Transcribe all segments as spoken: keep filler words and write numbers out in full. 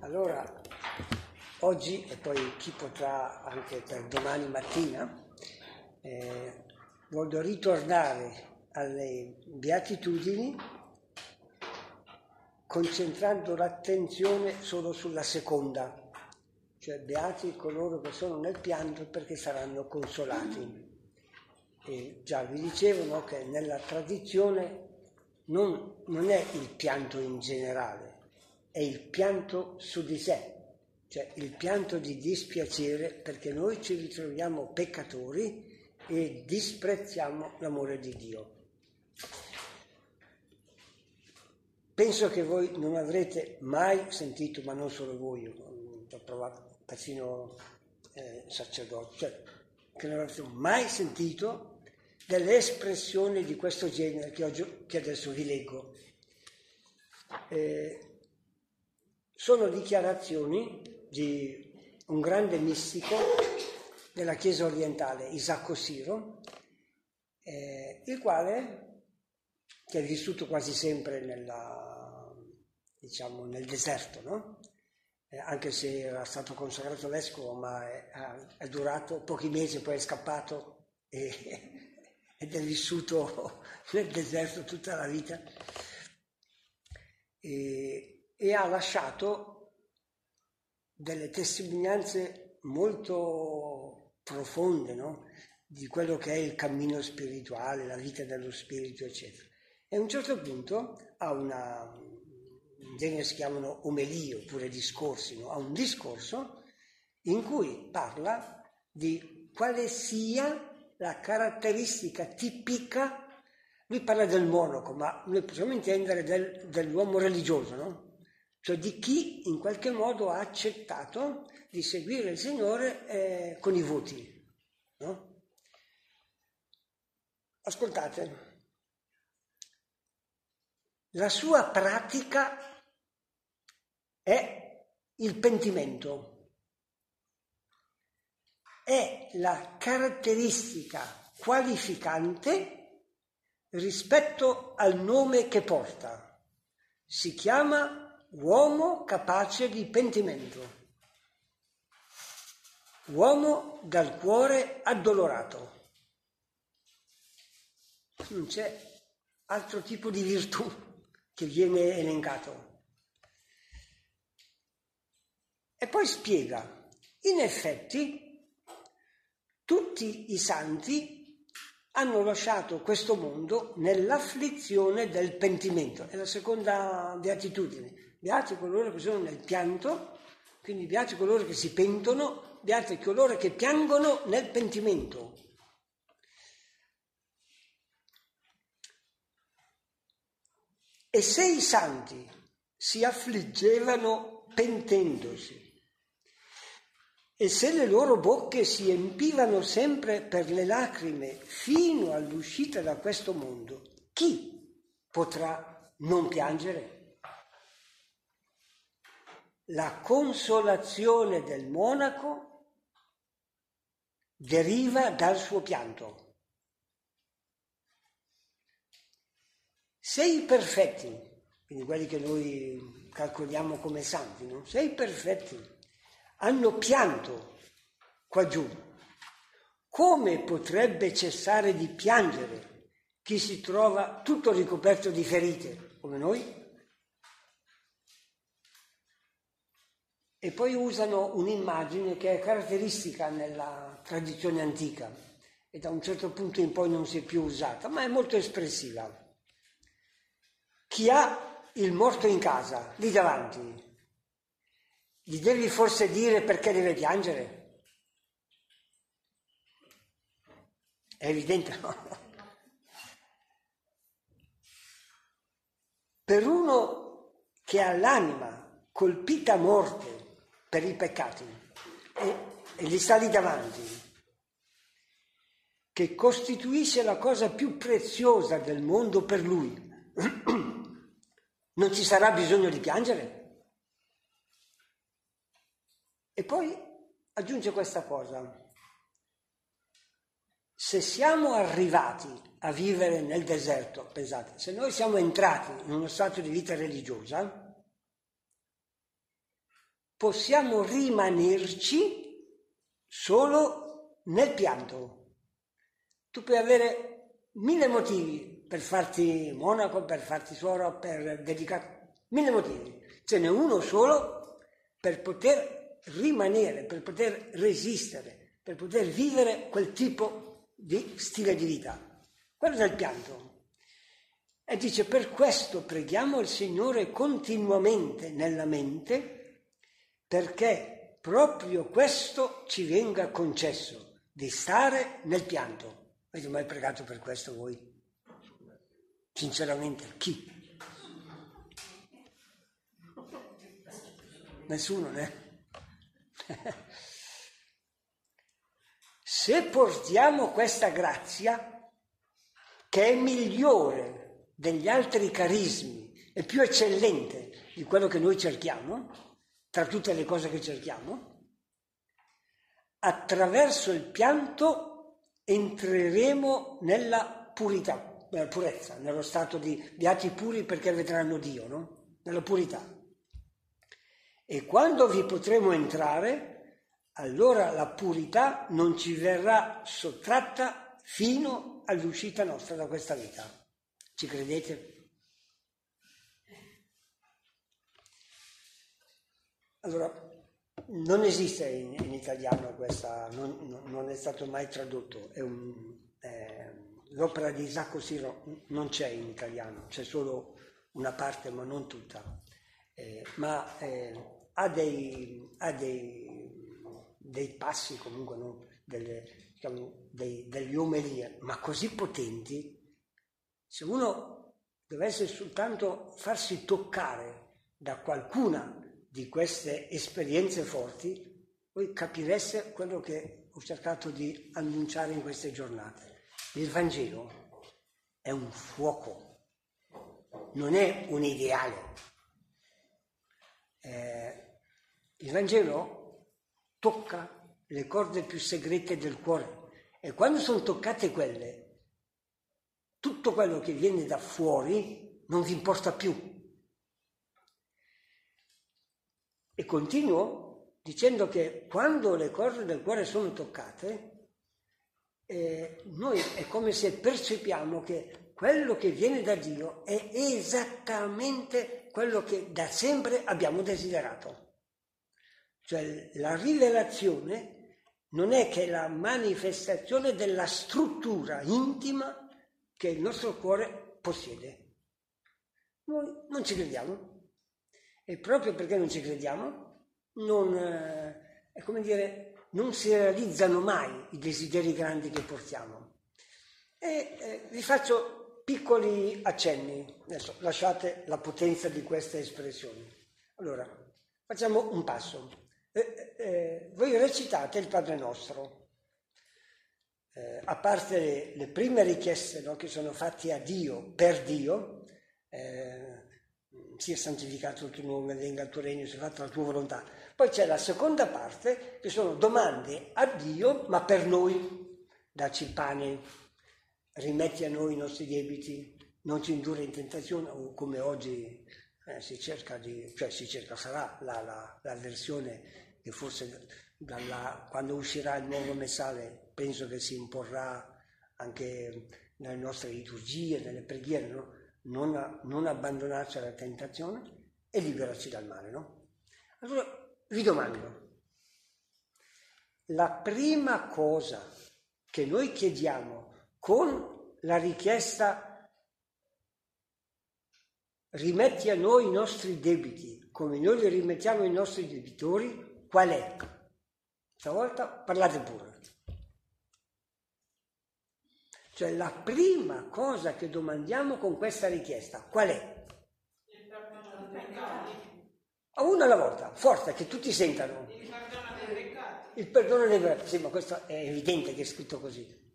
Allora, oggi, e poi chi potrà anche per domani mattina, eh, voglio ritornare alle beatitudini concentrando l'attenzione solo sulla seconda, cioè beati coloro che sono nel pianto perché saranno consolati. E già vi dicevo, no, che nella tradizione non, non è il pianto in generale, è il pianto su di sé, cioè il pianto di dispiacere perché noi ci ritroviamo peccatori e disprezziamo l'amore di Dio. Penso che voi non avrete mai sentito, ma non solo voi, io ho provato persino eh, sacerdoti, cioè che non avrete mai sentito delle espressioni di questo genere che, oggi, che adesso vi leggo. Eh, sono dichiarazioni di un grande mistico della Chiesa orientale, Isacco Siro, eh, il quale, che è vissuto quasi sempre nella, diciamo, nel deserto, no? Eh, anche se era stato consacrato vescovo, ma è, è durato pochi mesi, poi è scappato e, ed è vissuto nel deserto tutta la vita. E, e ha lasciato delle testimonianze molto profonde, no? Di quello che è il cammino spirituale, la vita dello spirito, eccetera. E a un certo punto ha una, in genere si chiamano omelie oppure discorsi, no? Ha un discorso in cui parla di quale sia la caratteristica tipica. Lui parla del monaco, ma noi possiamo intendere del, dell'uomo religioso, no? Cioè di chi in qualche modo ha accettato di seguire il Signore eh, con i voti, no? Ascoltate, la sua pratica è il pentimento, è la caratteristica qualificante rispetto al nome che porta. Si chiama uomo capace di pentimento, uomo dal cuore addolorato. Non c'è altro tipo di virtù che viene elencato. E poi spiega, in effetti, tutti i santi hanno lasciato questo mondo nell'afflizione del pentimento. È la seconda beatitudine. Beati coloro che sono nel pianto, quindi beati coloro che si pentono, beati coloro che piangono nel pentimento. E se i santi si affliggevano pentendosi, e se le loro bocche si empivano sempre per le lacrime fino all'uscita da questo mondo, chi potrà non piangere? La consolazione del monaco deriva dal suo pianto. Se i perfetti, quindi quelli che noi calcoliamo come santi, no? Se i perfetti hanno pianto qua giù, come potrebbe cessare di piangere chi si trova tutto ricoperto di ferite, come noi? E poi usano un'immagine che è caratteristica nella tradizione antica e da un certo punto in poi non si è più usata, ma è molto espressiva. Chi ha il morto in casa, lì davanti, gli devi forse dire perché deve piangere? È evidente, no? Per uno che ha l'anima colpita a morte per i peccati e, e gli sta lì davanti, che costituisce la cosa più preziosa del mondo per lui, non ci sarà bisogno di piangere? E poi aggiunge questa cosa: se siamo arrivati a vivere nel deserto, pensate, se noi siamo entrati in uno stato di vita religiosa, possiamo rimanerci solo nel pianto. Tu puoi avere mille motivi per farti monaco, per farti suora, per dedicare, mille motivi. Ce n'è uno solo per poter rimanere, per poter resistere, per poter vivere quel tipo di stile di vita, quello del pianto. E dice, per questo preghiamo il Signore continuamente nella mente, perché proprio questo ci venga concesso, di stare nel pianto. Avete mai pregato per questo voi? Sinceramente, chi? Nessuno, né? Se portiamo questa grazia, che è migliore degli altri carismi, è più eccellente di quello che noi cerchiamo, tra tutte le cose che cerchiamo, attraverso il pianto entreremo nella purità, nella purezza, nello stato di beati puri perché vedranno Dio, no? Nella purità. E quando vi potremo entrare, allora la purità non ci verrà sottratta fino all'uscita nostra da questa vita. Ci credete? Allora, non esiste in, in italiano questa, non, non è stato mai tradotto, è un, è, l'opera di Isacco Siro non c'è in italiano, c'è solo una parte ma non tutta, eh, ma eh, ha, dei, ha dei, dei passi comunque, no? Delle, diciamo, dei, delle omelie, ma così potenti. Se uno dovesse soltanto farsi toccare da qualcuna di queste esperienze forti, voi capireste quello che ho cercato di annunciare in queste giornate. Il Vangelo è un fuoco, non è un ideale. Eh, il Vangelo tocca le corde più segrete del cuore e quando sono toccate quelle, tutto quello che viene da fuori non vi importa più. E continuo dicendo che quando le corde del cuore sono toccate, eh, noi è come se percepiamo che quello che viene da Dio è esattamente quello che da sempre abbiamo desiderato. Cioè la rivelazione non è che la manifestazione della struttura intima che il nostro cuore possiede. Noi non ci crediamo e proprio perché non ci crediamo non, eh, è come dire, non si realizzano mai i desideri grandi che portiamo. E eh, vi faccio piccoli accenni, adesso lasciate la potenza di queste espressioni. Allora, facciamo un passo. Eh, eh, voi recitate il Padre Nostro. Eh, a parte le, le prime richieste, no, che sono fatte a Dio, per Dio, eh, sia santificato il tuo nome, venga il tuo regno, sia fatta la tua volontà. Poi c'è la seconda parte, che sono domande a Dio, ma per noi. Dacci il pane, rimetti a noi i nostri debiti, non ci indurre in tentazione, o come oggi eh, si cerca di, cioè si cerca, sarà la, la, la versione che forse dalla, quando uscirà il nuovo messale, penso che si imporrà anche nelle nostre liturgie, nelle preghiere, no? non, non abbandonarci alla tentazione e liberarci dal male, no? Allora vi domando, la prima cosa che noi chiediamo con la richiesta rimetti a noi i nostri debiti come noi li rimettiamo ai nostri debitori, qual è? Stavolta parlate pure. Cioè la prima cosa che domandiamo con questa richiesta, qual è? Il perdono dei peccati. A una alla volta, forza, che tutti sentano. Il perdono dei peccati. Il perdono dei peccati, sì, ma questo è evidente che è scritto così.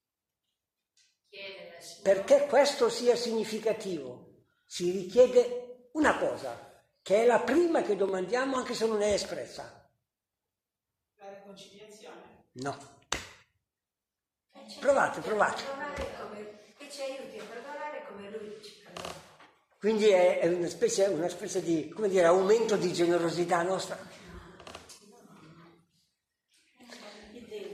Perché questo sia significativo, si richiede una cosa, che è la prima che domandiamo anche se non è espressa. La riconciliazione. No. Provate, provate. Che ci aiuti a perdonare come lui ci perdona. Quindi è una specie, una specie di, come dire, aumento di generosità nostra.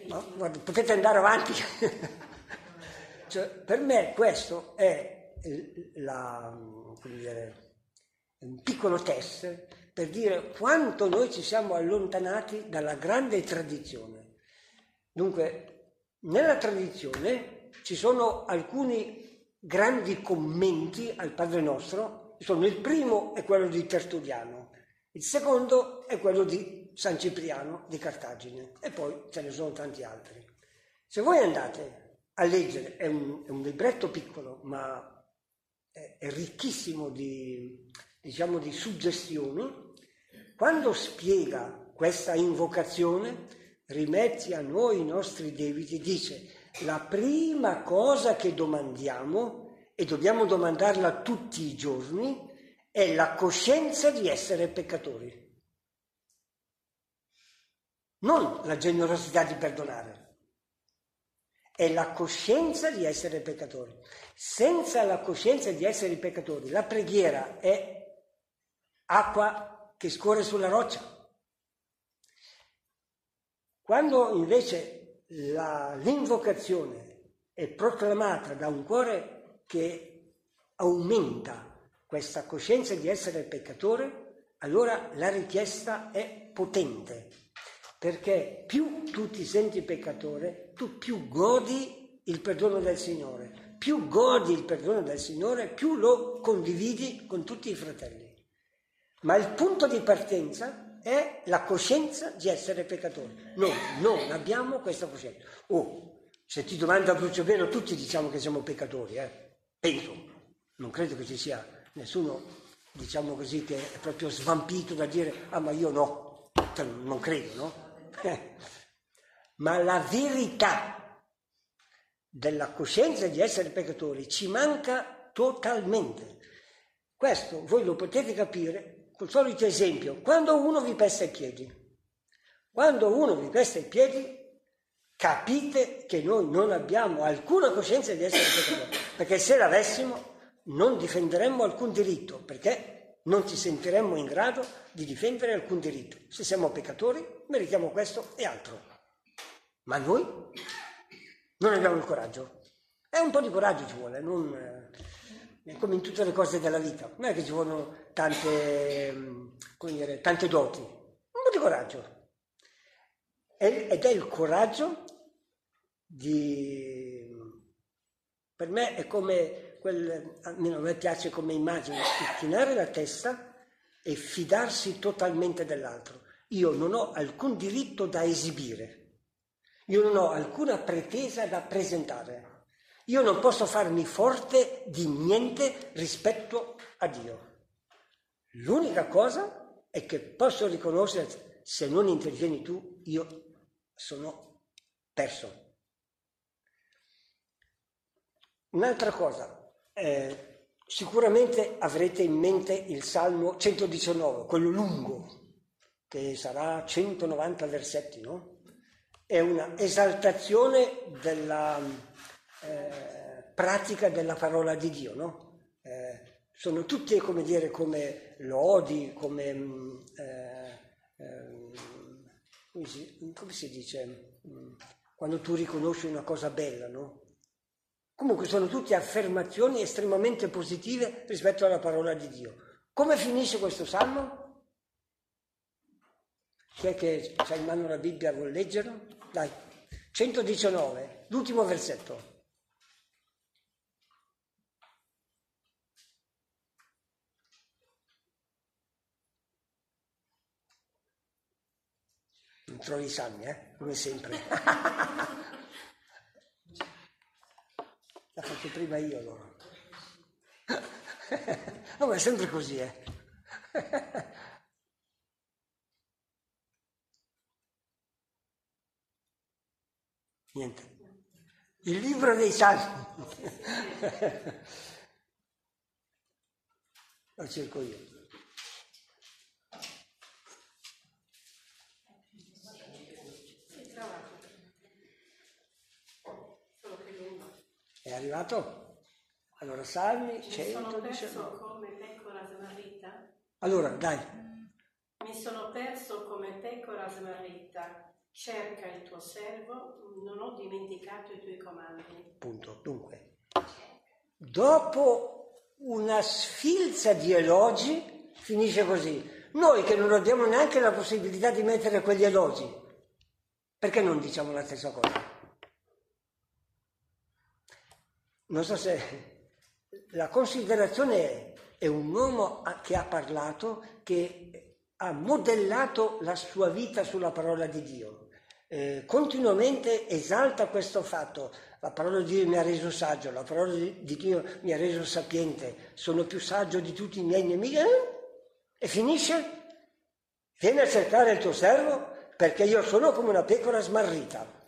Ma, guarda, potete andare avanti. Cioè, per me questo è la, come dire, un piccolo test per dire quanto noi ci siamo allontanati dalla grande tradizione. Dunque, nella tradizione ci sono alcuni grandi commenti al Padre Nostro. Sono, il primo è quello di Tertulliano, il secondo è quello di San Cipriano di Cartagine e poi ce ne sono tanti altri. Se voi andate a leggere, è un, è un libretto piccolo, ma è, è ricchissimo di, diciamo, di suggestioni. Quando spiega questa invocazione, rimetti a noi i nostri debiti, dice: la prima cosa che domandiamo, e dobbiamo domandarla tutti i giorni, è la coscienza di essere peccatori. Non la generosità di perdonare. È la coscienza di essere peccatori. Senza la coscienza di essere peccatori, la preghiera è acqua che scorre sulla roccia. Quando invece la, l'invocazione è proclamata da un cuore che aumenta questa coscienza di essere peccatore, allora la richiesta è potente. Perché più tu ti senti peccatore, tu più godi il perdono del Signore. Più godi il perdono del Signore, più lo condividi con tutti i fratelli. Ma il punto di partenza è la coscienza di essere peccatori. Noi non abbiamo questa coscienza. Oh, se ti domanda Bruciovero, tutti diciamo che siamo peccatori, eh? Penso. Non credo che ci sia nessuno, diciamo così, che è proprio svampito da dire: ah, ma io no. Cioè, non credo, no? Ma la verità della coscienza di essere peccatori ci manca totalmente. Questo voi lo potete capire col solito esempio: quando uno vi pesta i piedi, quando uno vi pesta i piedi, capite che noi non abbiamo alcuna coscienza di essere peccatori, perché se l'avessimo non difenderemmo alcun diritto, perché non ci sentiremmo in grado di difendere alcun diritto. Se siamo peccatori, meritiamo questo e altro. Ma noi non abbiamo il coraggio. E un po' di coraggio ci vuole, non, eh, come in tutte le cose della vita. Non è che ci vogliono tante, come dire, tante doti. Un po' di coraggio. Ed è il coraggio di... Per me è come... Quel, almeno a me piace come immagine, chinare la testa e fidarsi totalmente dell'altro. Io non ho alcun diritto da esibire, io non ho alcuna pretesa da presentare, io non posso farmi forte di niente rispetto a Dio. L'unica cosa è che posso riconoscere: se non intervieni tu, io sono perso. Un'altra cosa. Eh, sicuramente avrete in mente il Salmo centodiciannove, quello lungo, che sarà centonovanta versetti, no? È una esaltazione della eh, pratica della parola di Dio, no? Eh, sono tutte, come dire, come lodi, come eh, eh, come, si, come si dice, quando tu riconosci una cosa bella, no? Comunque sono tutte affermazioni estremamente positive rispetto alla parola di Dio. Come finisce questo salmo? Chi è che ha in mano la Bibbia, vuol leggerlo? Dai, centodiciannove, l'ultimo versetto. Non trovi i salmi, eh? Come sempre. La faccio prima io allora. No, ma è sempre così, eh. Niente. Il libro dei Salmi. Lo cerco io. È arrivato? Allora, Salmi cento. Mi sono perso come pecora smarrita. Allora, dai. Mi sono perso come pecora smarrita. Cerca il tuo servo, non ho dimenticato i tuoi comandi. Punto. Dunque, dopo una sfilza di elogi, finisce così. Noi che non abbiamo neanche la possibilità di mettere quegli elogi, perché non diciamo la stessa cosa? Non so se la considerazione è, è un uomo che ha parlato, che ha modellato la sua vita sulla parola di Dio. Eh, continuamente esalta questo fatto: la parola di Dio mi ha reso saggio, la parola di Dio mi ha reso sapiente, sono più saggio di tutti i miei nemici, eh? E finisce: vieni a cercare il tuo servo perché io sono come una pecora smarrita.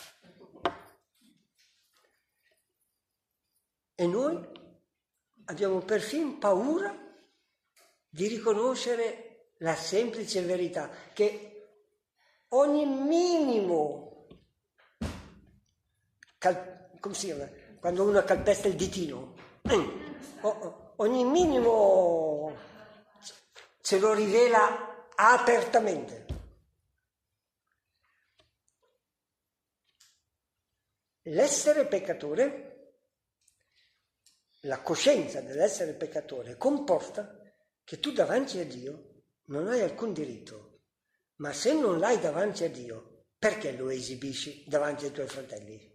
E noi abbiamo perfino paura di riconoscere la semplice verità, che ogni minimo, cal- come si chiama? Quando uno calpesta il ditino, ogni minimo ce lo rivela apertamente. L'essere peccatore, la coscienza dell'essere peccatore, comporta che tu davanti a Dio non hai alcun diritto. Ma se non l'hai davanti a Dio, perché lo esibisci davanti ai tuoi fratelli?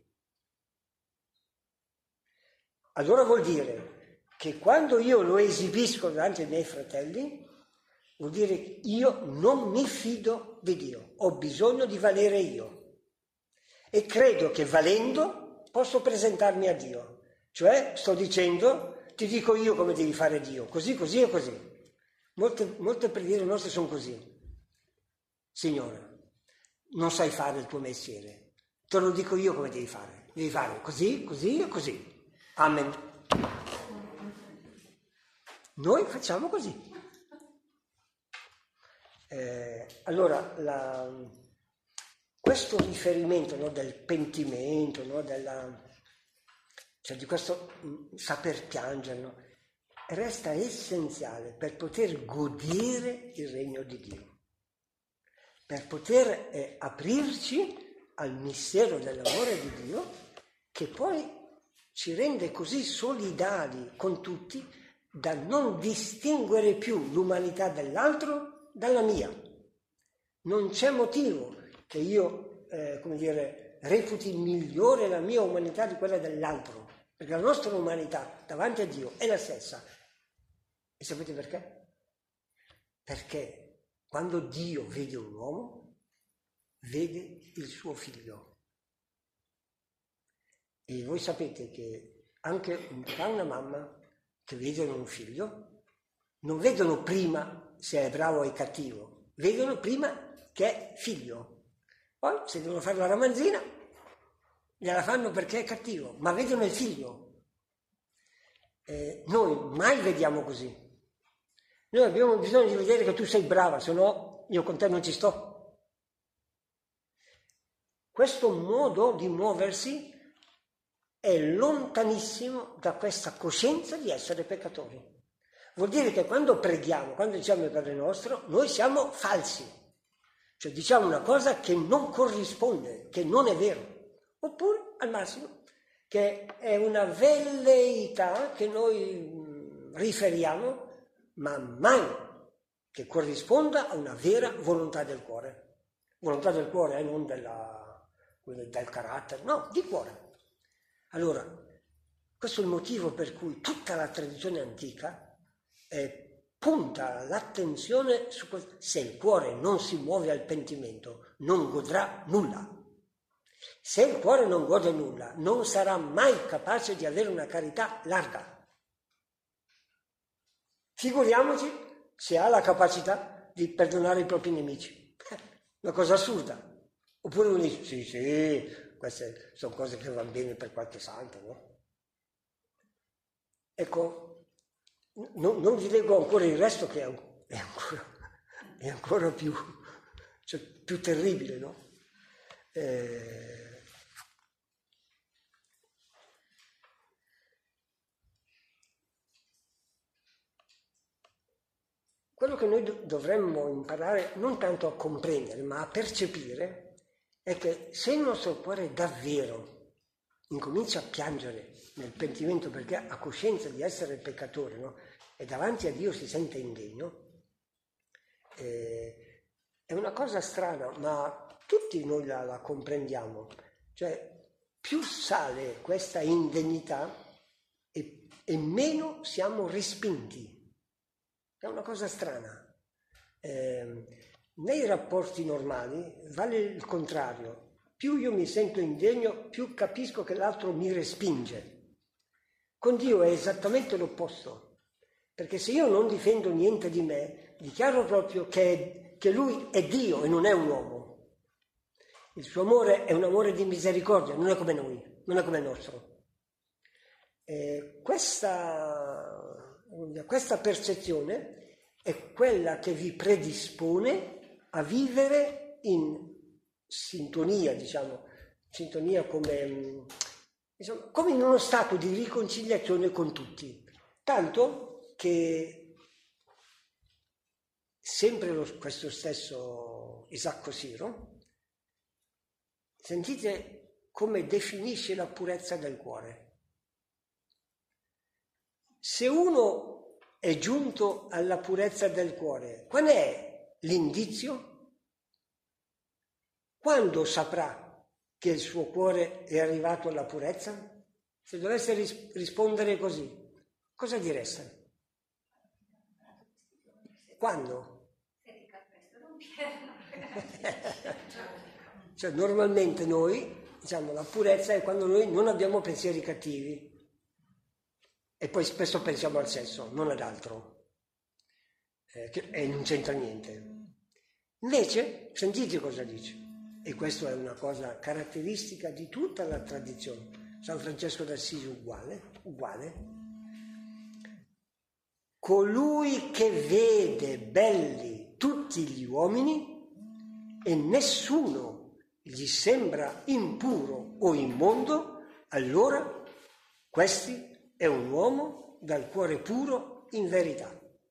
Allora vuol dire che quando io lo esibisco davanti ai miei fratelli, vuol dire che io non mi fido di Dio, ho bisogno di valere io. E credo che valendo posso presentarmi a Dio. Cioè sto dicendo, ti dico io come devi fare Dio, così, così e così. Molte, molte preghiere nostre sono così. Signore, non sai fare il tuo mestiere, te lo dico io come devi fare. Devi fare così, così e così. Amen. Noi facciamo così. Eh, allora, la, questo riferimento, no, del pentimento, no, della, cioè di questo mh, saper piangere, no, resta essenziale per poter godere il regno di Dio. Per poter eh, aprirci al mistero dell'amore di Dio, che poi ci rende così solidali con tutti da non distinguere più l'umanità dell'altro dalla mia. Non c'è motivo che io, eh, come dire, reputi migliore la mia umanità di quella dell'altro, perché la nostra umanità davanti a Dio è la stessa. E sapete perché? Perché quando Dio vede un uomo, vede il suo figlio. E voi sapete che anche un papà e una mamma che vedono un figlio, non vedono prima se è bravo o è cattivo, vedono prima che è figlio. Poi, se devono fare la ramanzina, gliela fanno perché è cattivo, ma vedono il figlio. Eh, noi mai vediamo così. Noi abbiamo bisogno di vedere che tu sei brava, se no io con te non ci sto. Questo modo di muoversi è lontanissimo da questa coscienza di essere peccatori. Vuol dire che quando preghiamo, quando diciamo il Padre nostro, noi siamo falsi. Cioè diciamo una cosa che non corrisponde, che non è vero. Oppure, al massimo, che è una velleità che noi riferiamo, ma mai che corrisponda a una vera volontà del cuore. Volontà del cuore, eh, non della, del carattere, no, di cuore. Allora, questo è il motivo per cui tutta la tradizione antica eh, punta l'attenzione su questo. Se il cuore non si muove al pentimento, non godrà nulla. Se il cuore non gode nulla, non sarà mai capace di avere una carità larga. Figuriamoci se ha la capacità di perdonare i propri nemici. Una cosa assurda. Oppure uno dice, sì, sì, queste sono cose che vanno bene per qualche santo, no? Ecco, non, non vi leggo ancora il resto che è, è, ancora, è ancora più, cioè, più terribile, no? Eh, Quello che noi dovremmo imparare non tanto a comprendere, ma a percepire, è che se il nostro cuore davvero incomincia a piangere nel pentimento perché ha coscienza di essere peccatore, no? E davanti a Dio si sente indegno, eh, è una cosa strana, ma tutti noi la, la comprendiamo. Cioè, più sale questa indegnità e, e meno siamo respinti. È una cosa strana. Eh, nei rapporti normali vale il contrario. Più io mi sento indegno, più capisco che l'altro mi respinge. Con Dio è esattamente l'opposto. Perché se io non difendo niente di me, dichiaro proprio che, che Lui è Dio e non è un uomo. Il suo amore è un amore di misericordia, non è come noi, non è come il nostro. E questa, questa percezione è quella che vi predispone a vivere in sintonia, diciamo, sintonia come, diciamo, come in uno stato di riconciliazione con tutti. Tanto che sempre lo, questo stesso Isacco Siro, sentite come definisce la purezza del cuore. Se uno è giunto alla purezza del cuore, qual è l'indizio? Quando saprà che il suo cuore è arrivato alla purezza? Se dovesse ris- rispondere così, cosa direste? Quando? Cioè, normalmente noi, diciamo, la purezza è quando noi non abbiamo pensieri cattivi e poi spesso pensiamo al sesso, non ad altro, eh, che, e non c'entra niente. Invece, sentite cosa dice, e questa è una cosa caratteristica di tutta la tradizione. San Francesco d'Assisi uguale, uguale. Colui che vede belli tutti gli uomini e nessuno gli sembra impuro o immondo, allora questi è un uomo dal cuore puro in verità.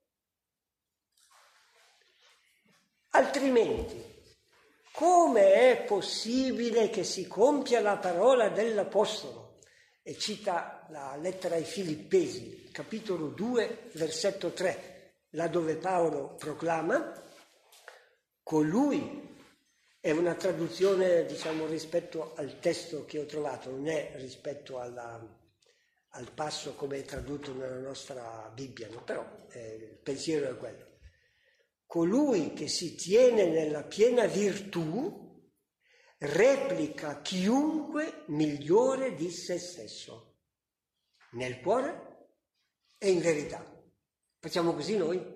Altrimenti, come è possibile che si compia la parola dell'Apostolo? E cita la lettera ai Filippesi, capitolo due, versetto tre, là dove Paolo proclama: colui, è una traduzione, diciamo, rispetto al testo che ho trovato, non è rispetto alla, al passo come è tradotto nella nostra Bibbia, no? Però eh, il pensiero è quello. Colui che si tiene nella piena virtù replica chiunque migliore di se stesso, nel cuore e in verità. Facciamo così noi?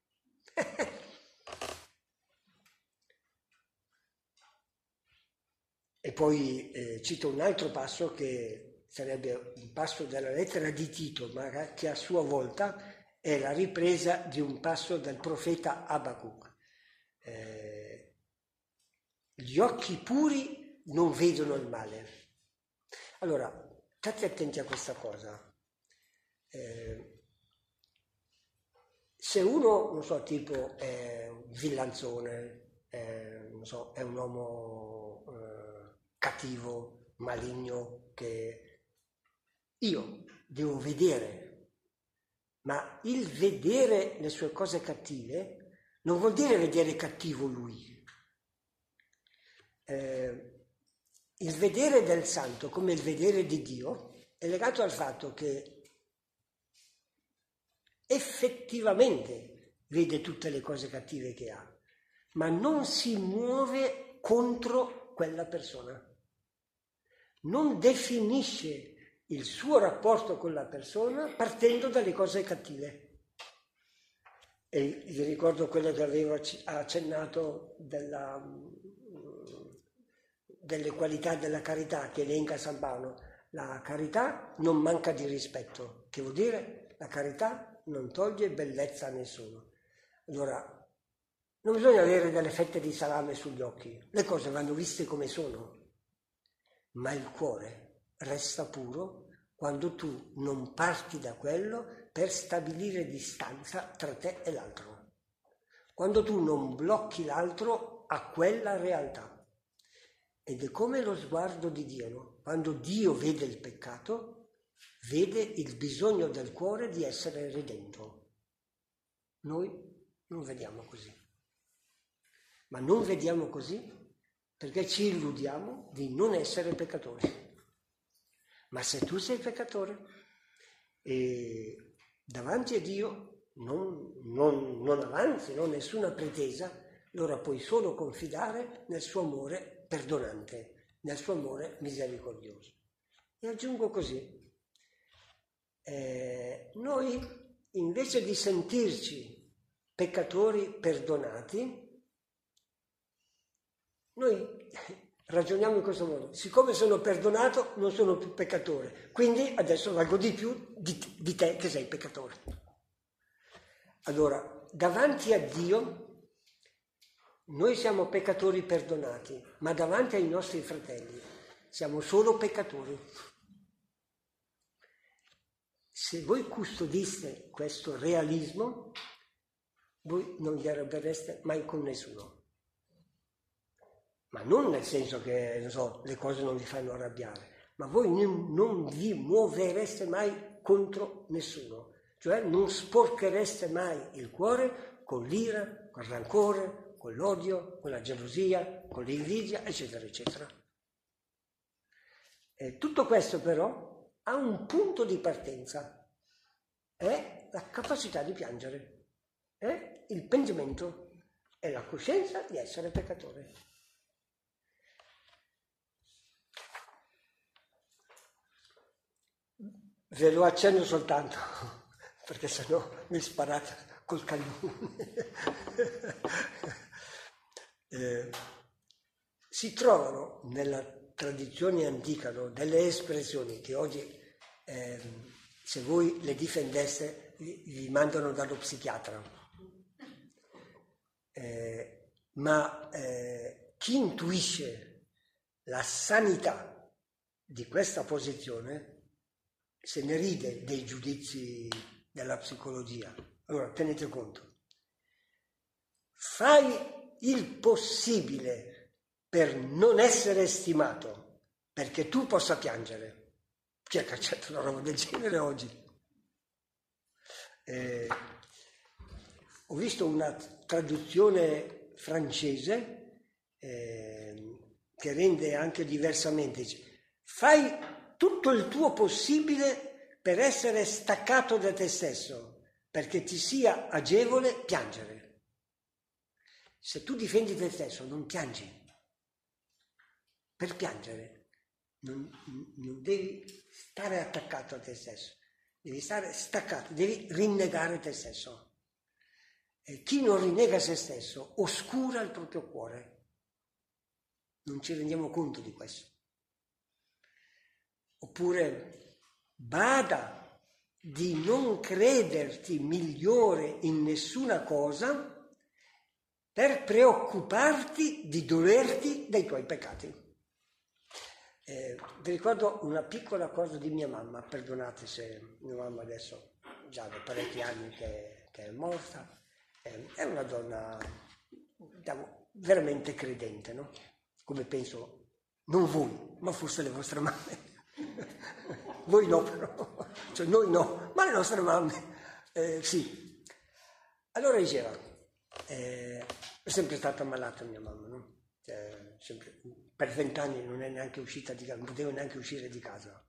E poi eh, cito un altro passo che sarebbe un passo della lettera di Tito, ma che a sua volta è la ripresa di un passo del profeta Abacuc. Eh, gli occhi puri non vedono il male. Allora, state attenti a questa cosa. Eh, se uno, non so, tipo è un villanzone, è, non so, è un uomo eh, cattivo, maligno, che io devo vedere, ma il vedere le sue cose cattive non vuol dire vedere cattivo lui. Eh, il vedere del santo come il vedere di Dio è legato al fatto che effettivamente vede tutte le cose cattive che ha, ma non si muove contro quella persona. Non definisce il suo rapporto con la persona partendo dalle cose cattive. E vi ricordo quello che avevo accennato della, delle qualità della carità che elenca San Paolo. La carità non manca di rispetto, che vuol dire la carità non toglie bellezza a nessuno. Allora, non bisogna avere delle fette di salame sugli occhi, le cose vanno viste come sono, ma il cuore resta puro quando tu non parti da quello per stabilire distanza tra te e l'altro, quando tu non blocchi l'altro a quella realtà. Ed è come lo sguardo di Dio, no? Quando Dio vede il peccato, vede il bisogno del cuore di essere ridento. Noi non vediamo così. Ma non vediamo così perché ci illudiamo di non essere peccatori. Ma se tu sei peccatore e davanti a Dio non, non, non avanzi, non nessuna pretesa, allora puoi solo confidare nel suo amore perdonante, nel suo amore misericordioso. E aggiungo così, eh, noi invece di sentirci peccatori perdonati, noi ragioniamo in questo modo: siccome sono perdonato non sono più peccatore, quindi adesso valgo di più di, di te che sei peccatore. Allora, davanti a Dio noi siamo peccatori perdonati, ma davanti ai nostri fratelli siamo solo peccatori. Se voi custodiste questo realismo, voi non vi arrabbiereste mai con nessuno. Ma non nel senso che, non so, le cose non vi fanno arrabbiare, ma voi non vi muovereste mai contro nessuno, cioè non sporchereste mai il cuore con l'ira, con il rancore, con l'odio, con la gelosia, con l'invidia, eccetera, eccetera. E tutto questo però ha un punto di partenza, è la capacità di piangere, è il pentimento, è la coscienza di essere peccatore. Ve lo accenno soltanto, perché sennò mi sparate col cannone. eh, si trovano nella tradizione antica, no, delle espressioni che oggi, eh, se voi le difendeste, vi, vi mandano dallo psichiatra. Eh, ma eh, chi intuisce la sanità di questa posizione se ne ride dei giudizi della psicologia. Allora, tenete conto. Fai il possibile per non essere stimato, perché tu possa piangere. Chi ha cacciato una roba del genere oggi? Eh, ho visto una traduzione francese eh, che rende anche diversamente. Fai tutto il tuo possibile per essere staccato da te stesso, perché ti sia agevole piangere. Se tu difendi te stesso, non piangi. Per piangere non, non devi stare attaccato a te stesso, devi stare staccato, devi rinnegare te stesso. E chi non rinnega se stesso oscura il proprio cuore. Non ci rendiamo conto di questo. Oppure bada di non crederti migliore in nessuna cosa per preoccuparti di dolerti dei tuoi peccati. Eh, vi ricordo una piccola cosa di mia mamma, perdonate se mia mamma adesso già da parecchi anni che, che è morta, eh, è una donna diciamo, veramente credente, no? Come penso, non voi, ma forse le vostre mamme. Voi no però, cioè noi no, ma le nostre mamme eh, sì. Allora diceva, eh, è sempre stata malata mia mamma, no? Cioè, sempre, per vent'anni non è neanche uscita di casa, non poteva neanche uscire di casa.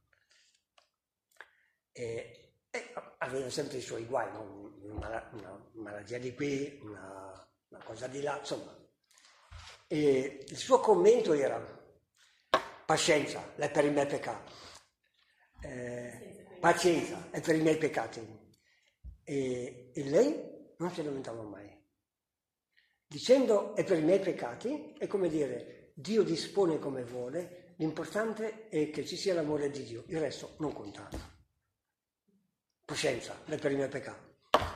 E, e aveva sempre i suoi guai, no? una, una malattia di qui, una, una cosa di là, insomma. E il suo commento era: pazienza, è per i miei peccati. Eh, pazienza, è per i miei peccati. E, e lei non si lamentava mai. Dicendo è per i miei peccati, è come dire, Dio dispone come vuole, l'importante è che ci sia l'amore di Dio, il resto non conta. Pazienza, è per i miei peccati.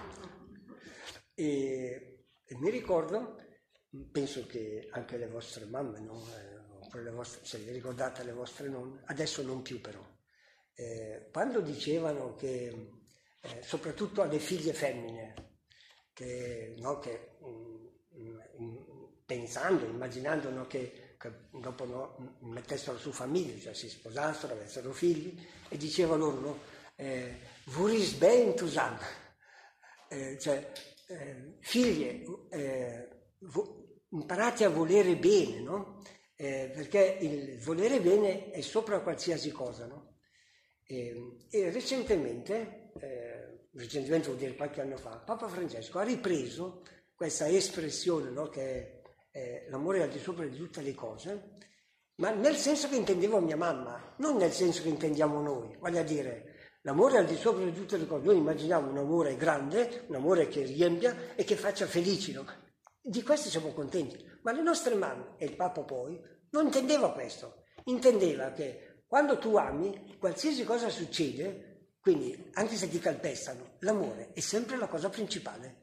E, e mi ricordo, penso che anche le vostre mamme, no? Eh, le vostre, se vi ricordate le vostre nonne, adesso non più però, eh, quando dicevano che, eh, soprattutto alle figlie femmine, che, no, che mm, mm, pensando, immaginando no, che, che dopo no, mettessero su famiglia, cioè si sposassero, avessero figli, e diceva loro, no, eh, vuris ben tusam, eh, cioè eh, figlie, eh, vo- imparate a volere bene, no? Eh, perché il volere bene è sopra qualsiasi cosa, no? E, e recentemente, eh, recentemente vuol dire qualche anno fa, Papa Francesco ha ripreso questa espressione, no, che è eh, l'amore al di sopra di tutte le cose, ma nel senso che intendevo mia mamma, non nel senso che intendiamo noi, vale a dire l'amore al di sopra di tutte le cose. Noi immaginiamo un amore grande, un amore che riempia e che faccia felici, no? Di questo siamo contenti, ma le nostre mamme e il Papa poi non intendeva questo, intendeva che quando tu ami, qualsiasi cosa succede, quindi anche se ti calpestano, l'amore è sempre la cosa principale.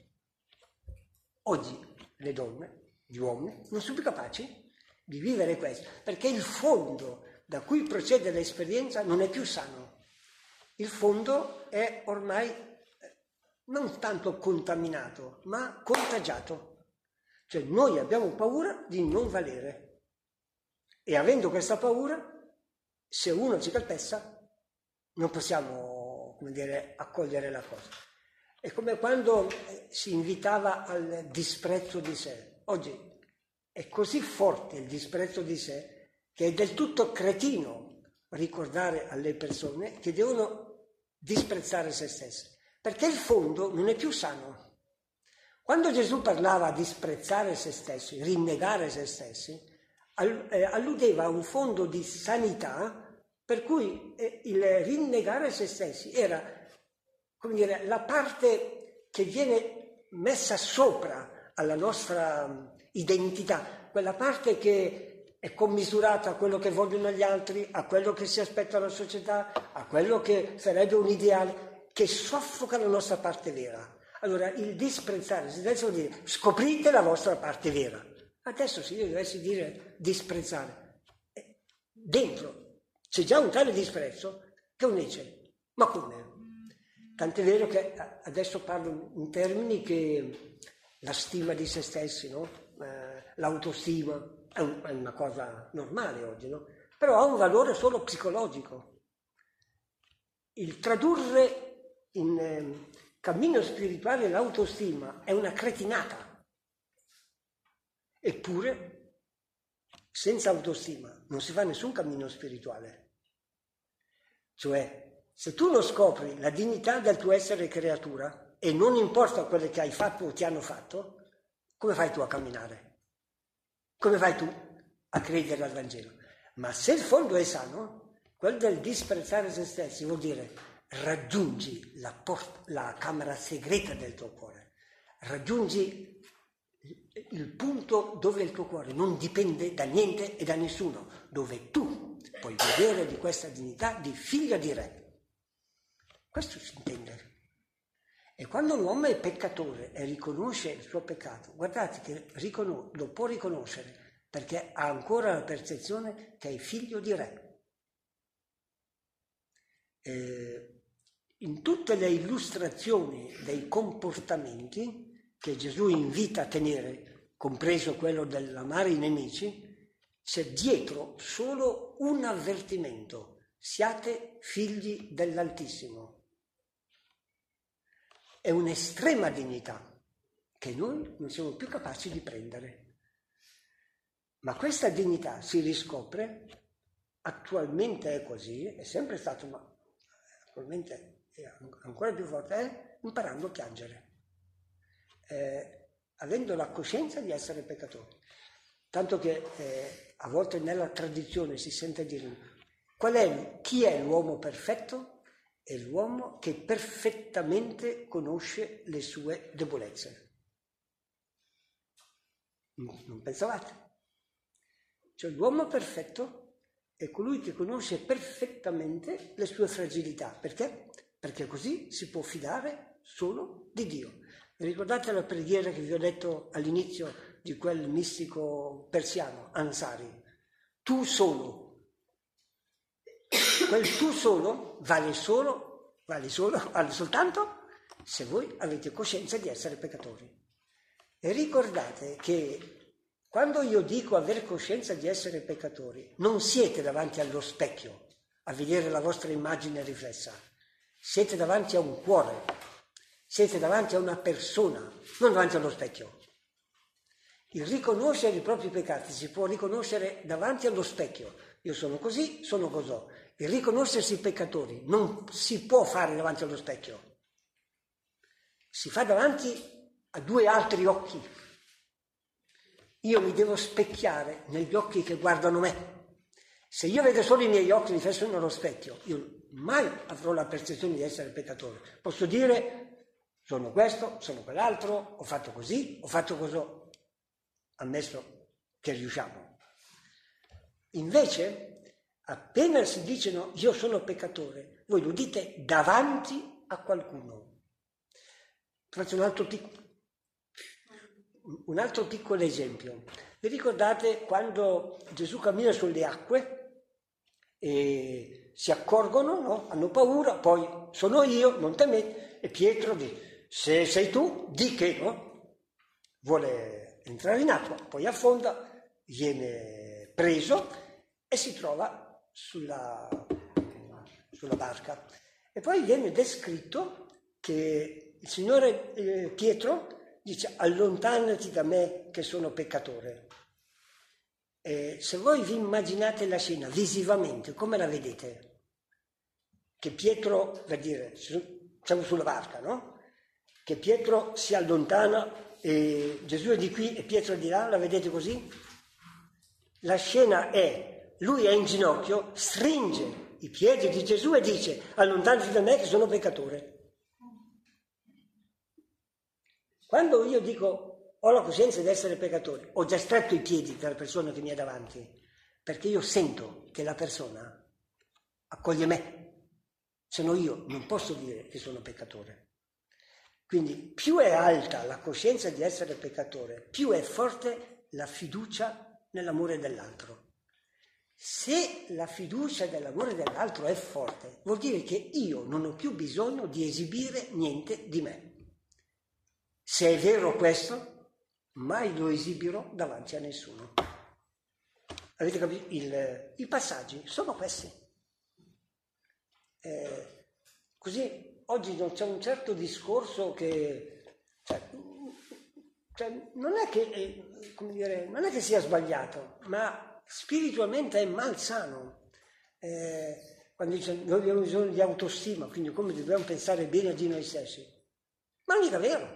Oggi le donne, gli uomini, non sono più capaci di vivere questo, perché il fondo da cui procede l'esperienza non è più sano. Il fondo è ormai non tanto contaminato, ma contagiato. Cioè noi abbiamo paura di non valere. E avendo questa paura, se uno ci calpesta, non possiamo, come dire, accogliere la cosa. È come quando si invitava al disprezzo di sé. Oggi è così forte il disprezzo di sé che è del tutto cretino ricordare alle persone che devono disprezzare se stesse, perché il fondo non è più sano. Quando Gesù parlava di disprezzare se stessi, rinnegare se stessi, alludeva a un fondo di sanità per cui il rinnegare se stessi era, come dire, la parte che viene messa sopra alla nostra identità, quella parte che è commisurata a quello che vogliono gli altri, a quello che si aspetta la società, a quello che sarebbe un ideale, che soffoca la nostra parte vera. Allora il disprezzare, adesso vuol dire scoprite la vostra parte vera. Adesso se io dovessi dire disprezzare, dentro c'è già un tale disprezzo che uno dice, ma come? Tant'è vero che adesso parlo in termini che la stima di se stessi, no? eh, l'autostima è, un, è una cosa normale oggi, no? Però ha un valore solo psicologico. Il tradurre in eh, cammino spirituale l'autostima è una cretinata. Eppure, senza autostima non si fa nessun cammino spirituale. Cioè, se tu non scopri la dignità del tuo essere creatura, e non importa quello che hai fatto o ti hanno fatto, come fai tu a camminare? Come fai tu a credere al Vangelo? Ma se il fondo è sano, quello del disprezzare se stessi vuol dire raggiungi la, port- la camera segreta del tuo cuore, raggiungi il punto dove il tuo cuore non dipende da niente e da nessuno, dove tu puoi godere di questa dignità di figlia di re. Questo si intende. E quando l'uomo è peccatore e riconosce il suo peccato, guardate che riconos- lo può riconoscere perché ha ancora la percezione che è figlio di re. Eh, in tutte le illustrazioni dei comportamenti che Gesù invita a tenere, compreso quello dell'amare i nemici, c'è dietro solo un avvertimento: siate figli dell'Altissimo. È un'estrema dignità che noi non siamo più capaci di prendere. Ma questa dignità si riscopre, attualmente è così, è sempre stato, ma attualmente è ancora più forte, è imparando a piangere. Eh, avendo la coscienza di essere peccatori. Tanto che eh, a volte nella tradizione si sente dire qual è, chi è l'uomo perfetto? È l'uomo che perfettamente conosce le sue debolezze. Non pensavate? Cioè l'uomo perfetto è colui che conosce perfettamente le sue fragilità. Perché? Perché così si può fidare solo di Dio. Ricordate la preghiera che vi ho detto all'inizio di quel mistico persiano, Ansari? Tu solo. Quel tu solo vale solo, vale solo, vale soltanto se voi avete coscienza di essere peccatori. E ricordate che Quando io dico aver coscienza di essere peccatori, non siete davanti allo specchio a vedere la vostra immagine riflessa, siete davanti a un cuore, siete davanti a una persona, non davanti allo specchio. Il riconoscere i propri peccati si può riconoscere davanti allo specchio. Io sono così, sono così. Il riconoscersi peccatori non si può fare davanti allo specchio. Si fa davanti a due altri occhi. Io mi devo specchiare negli occhi che guardano me. Se io vedo solo i miei occhi riflessi nello specchio, io mai avrò la percezione di essere peccatore. Posso dire, sono questo, sono quell'altro, ho fatto così, ho fatto così, ammesso che riusciamo. Invece, appena si dice no, io sono peccatore, voi lo dite davanti a qualcuno. Faccio un altro piccolo, un altro piccolo esempio. Vi ricordate quando Gesù cammina sulle acque e si accorgono, no? Hanno paura, poi sono io, non temete, e Pietro dice, se sei tu, di che, no? Vuole entrare in acqua, poi affonda, viene preso e si trova sulla, sulla barca. E poi viene descritto che il Signore eh, Pietro dice allontanati da me che sono peccatore. Eh, se voi vi immaginate la scena visivamente, come la vedete? Che Pietro, per dire, siamo sulla barca, no? Che Pietro si allontana e Gesù è di qui e Pietro è di là, la vedete così? La scena è, lui è in ginocchio, stringe i piedi di Gesù e dice allontanati da me che sono peccatore. Quando io dico ho la coscienza di essere peccatore, ho già stretto i piedi della persona che mi è davanti, perché io sento che la persona accoglie me. Se no io non posso dire che sono peccatore. Quindi più è alta la coscienza di essere peccatore, più è forte la fiducia nell'amore dell'altro. Se la fiducia nell'amore dell'altro è forte, vuol dire che io non ho più bisogno di esibire niente di me. Se è vero questo, mai lo esibirò davanti a nessuno. Avete capito? Il, I passaggi sono questi. Eh, così oggi non c'è un certo discorso che cioè, cioè, non è che eh, come dire, non è che sia sbagliato, ma spiritualmente è malsano. Eh, quando dice noi abbiamo bisogno di autostima, quindi come dobbiamo pensare bene di noi stessi. Ma non è vero.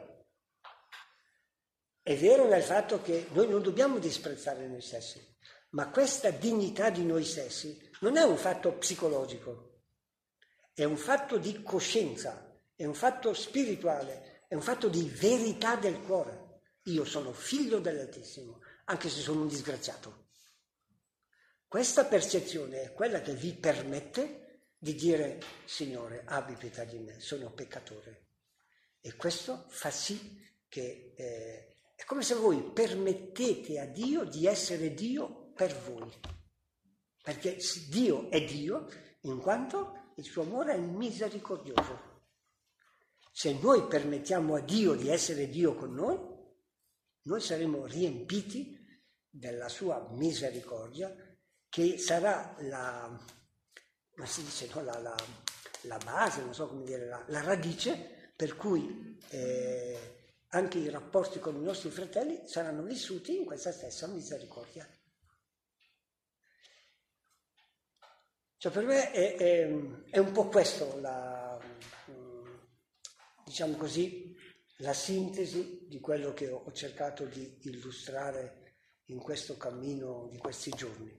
È vero nel fatto che noi non dobbiamo disprezzare noi stessi, ma questa dignità di noi stessi non è un fatto psicologico, è un fatto di coscienza, è un fatto spirituale, è un fatto di verità del cuore. Io sono figlio dell'Altissimo, anche se sono un disgraziato. Questa percezione è quella che vi permette di dire Signore, abbi pietà di me, sono peccatore. E questo fa sì che... Eh, È come se voi permettete a Dio di essere Dio per voi, perché Dio è Dio in quanto il suo amore è misericordioso. Se noi permettiamo a Dio di essere Dio con noi, noi saremo riempiti della sua misericordia, che sarà la, come si dice, no? la, la, la base, non so come dire, la, la radice per cui... Eh, anche i rapporti con i nostri fratelli saranno vissuti in questa stessa misericordia. Cioè per me è, è, è un po' questo, la, diciamo così, la sintesi di quello che ho cercato di illustrare in questo cammino di questi giorni.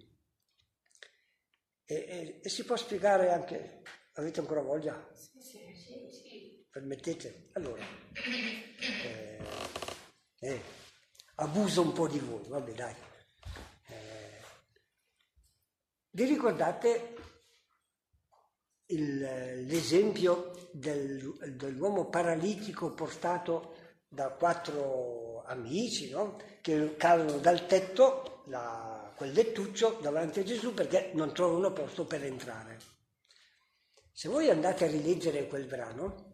E, e, e si può spiegare anche, avete ancora voglia? Sì, sì, sì, sì. Permettete? Allora... Eh, eh, abuso un po' di voi, vabbè dai. Eh, vi ricordate il, l'esempio del, dell'uomo paralitico portato da quattro amici, no? Che calano dal tetto la, quel lettuccio davanti a Gesù perché non trovano posto per entrare. Se voi andate a rileggere quel brano,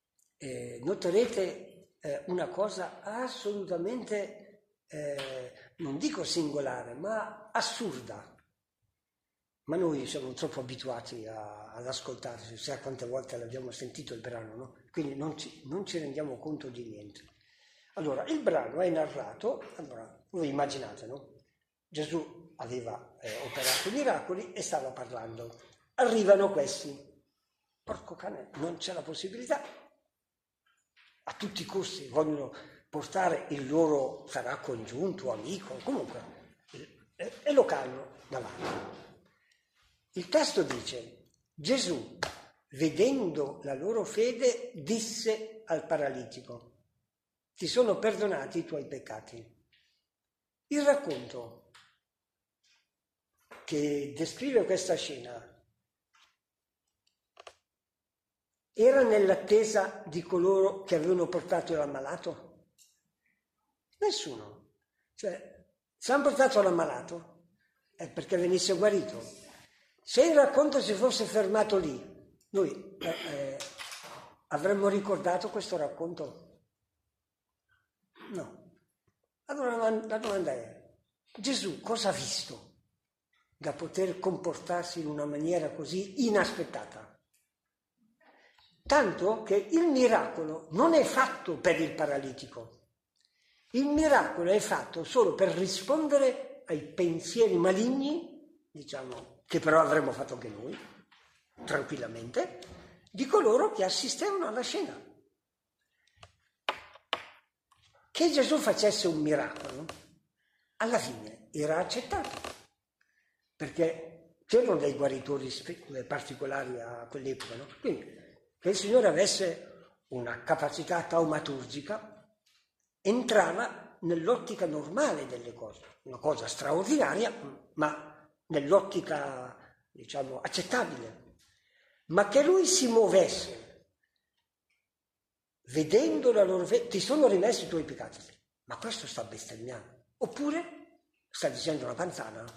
eh, noterete una cosa assolutamente eh, non dico singolare, ma assurda. Ma noi siamo troppo abituati a, ad ascoltarci, sai quante volte l'abbiamo sentito il brano, no? Quindi non ci, non ci rendiamo conto di niente. Allora, il brano è narrato, allora, voi immaginate, no? Gesù aveva eh, operato miracoli e stava parlando. Arrivano questi. Porco cane, non c'è la possibilità. A tutti i costi vogliono portare il loro, sarà congiunto, amico, comunque, e, e lo calano davanti. Il testo dice, Gesù, vedendo la loro fede, disse al paralitico, ti sono perdonati i tuoi peccati. Il racconto che descrive questa scena era nell'attesa di coloro che avevano portato l'ammalato? Nessuno. Cioè, se hanno portato l'ammalato è perché venisse guarito. Se il racconto si fosse fermato lì, noi eh, eh, avremmo ricordato questo racconto? No. Allora la domanda è, Gesù cosa ha visto da poter comportarsi in una maniera così inaspettata? Tanto che il miracolo non è fatto per il paralitico. Il miracolo è fatto solo per rispondere ai pensieri maligni, diciamo, che però avremmo fatto anche noi, tranquillamente, di coloro che assistevano alla scena. Che Gesù facesse un miracolo, alla fine era accettato, perché c'erano dei guaritori particolari a quell'epoca, no? Quindi che il Signore avesse una capacità taumaturgica entrava nell'ottica normale delle cose, una cosa straordinaria, ma nell'ottica, diciamo, accettabile, ma che lui si muovesse vedendo la loro fede, ti sono rimessi i tuoi peccati, ma questo sta bestemmiando, oppure sta dicendo una panzana.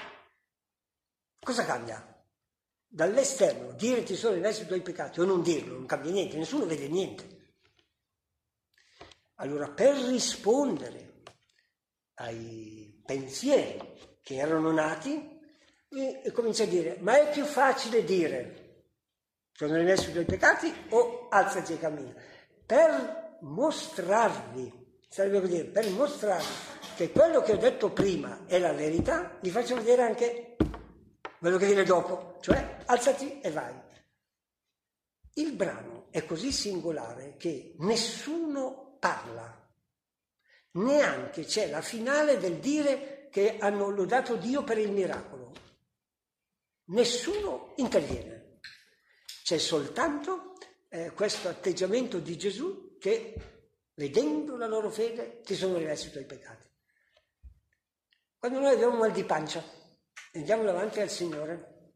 Cosa cambia? Dall'esterno dire ti sono rimessi i tuoi peccati o non dirlo, non cambia niente, nessuno vede niente. Allora, per rispondere ai pensieri che erano nati, e comincia a dire, ma è più facile dire sono rimessi i tuoi peccati o alzati e cammina? Per mostrarvi, sarebbe dire, per mostrarvi che quello che ho detto prima è la verità, vi faccio vedere anche quello che viene dopo, cioè alzati e vai. Il brano è così singolare che nessuno parla, neanche c'è la finale del dire che hanno lodato Dio per il miracolo. Nessuno interviene, c'è soltanto eh, questo atteggiamento di Gesù che, vedendo la loro fede, ti sono rimessi i tuoi peccati. Quando noi abbiamo mal di pancia, andiamo davanti al Signore,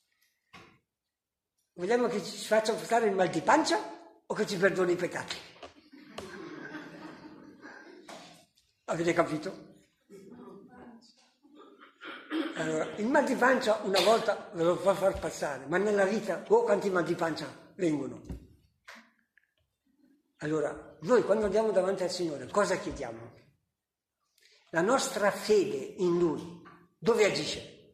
vogliamo che ci faccia portare il mal di pancia o che ci perdoni i peccati? Avete capito? Allora, il mal di pancia una volta ve lo fa far passare, ma nella vita, oh quanti mal di pancia vengono. Allora, noi quando andiamo davanti al Signore, cosa chiediamo? La nostra fede in Lui, dove agisce?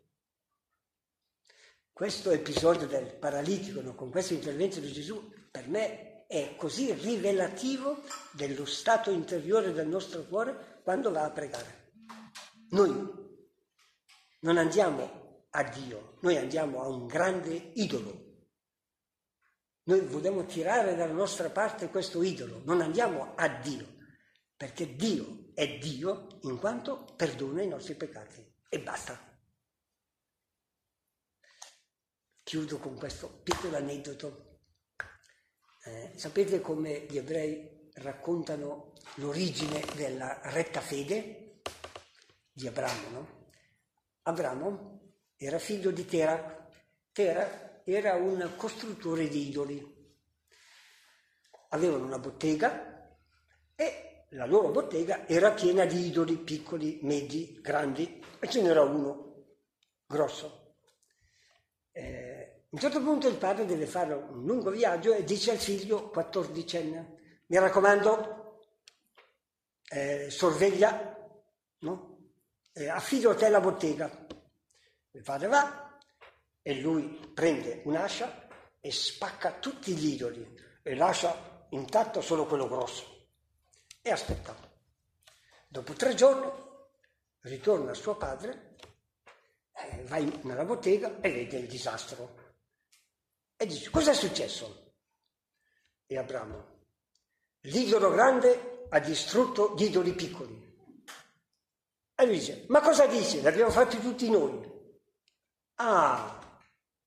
Questo episodio del paralitico, no, con questo intervento di Gesù, per me è così rivelativo dello stato interiore del nostro cuore quando va a pregare. Noi non andiamo a Dio, noi andiamo a un grande idolo. Noi vogliamo tirare dalla nostra parte questo idolo, non andiamo a Dio, perché Dio è Dio in quanto perdona i nostri peccati e basta. Chiudo con questo piccolo aneddoto. Eh, sapete come gli ebrei raccontano l'origine della retta fede di Abramo, no? Abramo era figlio di Tera. Tera era un costruttore di idoli. Avevano una bottega e la loro bottega era piena di idoli piccoli, medi, grandi, e ce n'era uno grosso. Eh, a un certo punto il padre deve fare un lungo viaggio e dice al figlio quattordicenne, mi raccomando, eh, sorveglia, no? eh, affido a te la bottega. Il padre va e lui prende un'ascia e spacca tutti gli idoli e lascia intatto solo quello grosso e aspetta. Dopo tre giorni ritorna suo padre, eh, va in, nella bottega e vede il disastro e dice: cosa è successo? E Abramo: l'idolo grande ha distrutto gli idoli piccoli. E lui dice: ma cosa dici? L'abbiamo fatti tutti noi. Ah,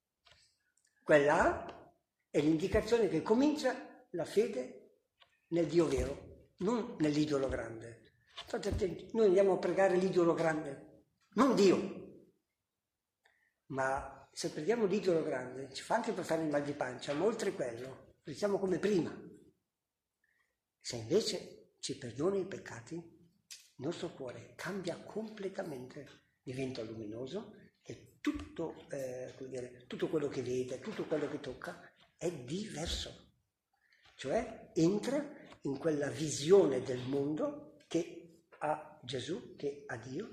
quella è l'indicazione che comincia la fede nel Dio vero, non nell'idolo grande. State attenti, noi andiamo a pregare l'idolo grande, non Dio. Ma se preghiamo l'idolo grande ci fa anche per fare il mal di pancia, ma oltre quello preghiamo come prima. Se invece ci perdona i peccati, il nostro cuore cambia completamente, diventa luminoso e tutto, eh, come dire, tutto quello che vede, tutto quello che tocca è diverso. Cioè entra in quella visione del mondo che ha Gesù, che ha Dio,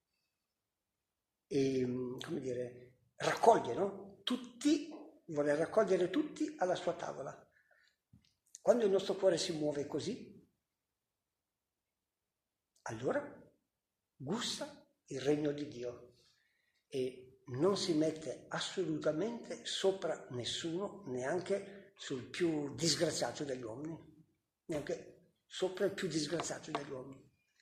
e, come dire, raccoglie, no? Tutti, vuole raccogliere tutti alla sua tavola. Quando il nostro cuore si muove così, allora gusta il regno di Dio e non si mette assolutamente sopra nessuno, neanche sul più disgraziato degli uomini, neanche sopra il più disgraziato degli uomini.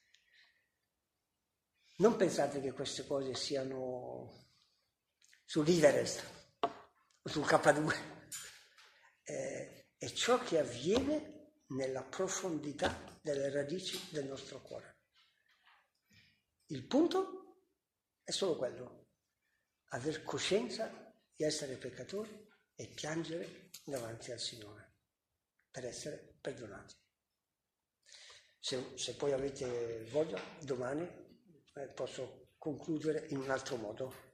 Non pensate che queste cose siano sull'Everest o sul K due, eh, è ciò che avviene nella profondità delle radici del nostro cuore. Il punto è solo quello: aver coscienza di essere peccatori e piangere davanti al Signore per essere perdonati. Se, se poi avete voglia, domani eh, posso concludere in un altro modo.